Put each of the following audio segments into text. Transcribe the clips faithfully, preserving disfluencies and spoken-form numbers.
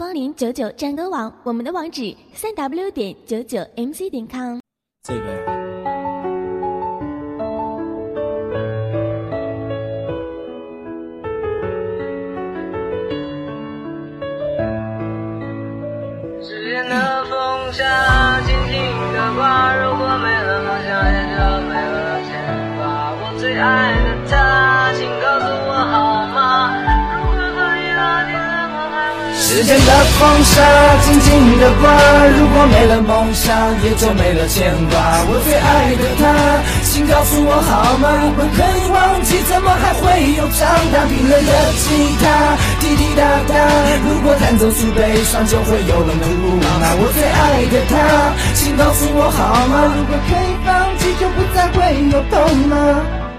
光临九九战歌网，我们的网址三 w 点九九 m c 点 com。 这个呀。 时间的风沙轻轻的刮，如果没了梦想也就没了牵挂。我最爱的他，请告诉我好吗？如果可以拉近了我还会。 时间的风沙轻轻的刮，如果没了梦想也就没了牵挂。我最爱的他，请告诉我好吗？我可以忘记，怎么还会有长大？冰冷的吉他滴滴答答，如果弹奏出悲伤就会有人哭吗？我最爱的他，请告诉我好吗？如果可以放弃就不再会有痛吗？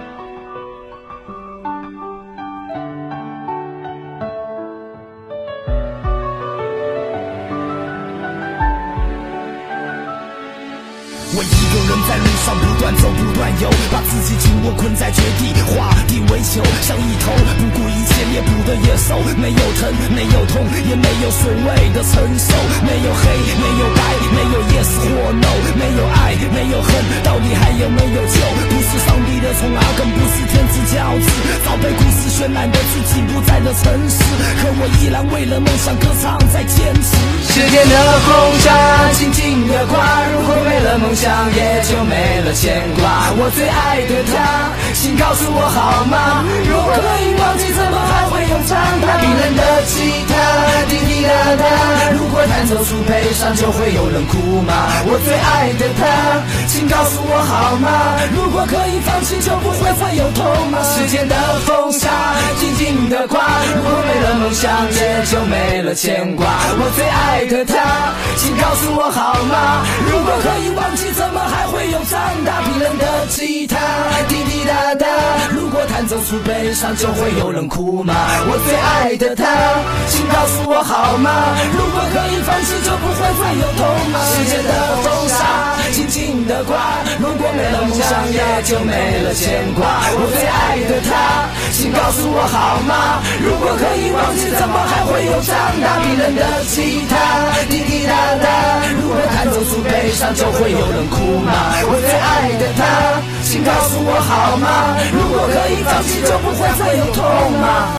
我一个人在路上不断走不断游，把自己紧握困在绝地，画地为球，像一头不顾一切猎捕的野兽，没有疼没有痛也没有所谓的承受，没有黑没有白，没有 yes 或 no， 没有爱没有恨，到底还有没有救？不是上帝的宠儿，更不是天之骄子，早被故事渲染的自己不在的城市，可我依然为了梦想歌唱在坚持。 时间的风沙轻轻的刮，如果没了梦想也就没了牵挂。我最爱的他，请告诉我好吗？如果可以忘记，怎么还会有长大？冰冷的吉他滴滴答答，如果弹奏出悲伤就会有人哭吗？我最爱的他，请告诉我好吗？如果可以放弃就不会再有痛吗？时间的风沙轻轻的刮，如果没了梦想也就没了牵挂。我最爱的他，请告诉我好吗？如果可以忘记，怎么还会有长大？冰冷的吉他滴滴答答，如果弹奏出悲伤就会有人哭吗？我最爱的他，请告诉我好吗？如果可以放弃就不会再有痛吗？时间的风沙轻轻的刮，如果没了梦想也就没了牵挂。我最爱的他，请告诉我好吗？如果可以忘记，怎么还会有长大？冰冷的吉他滴滴答答，如果弹奏出悲伤就会有人哭吗？我最爱的他，请告诉我好吗？如果可以放弃就不会再有痛吗？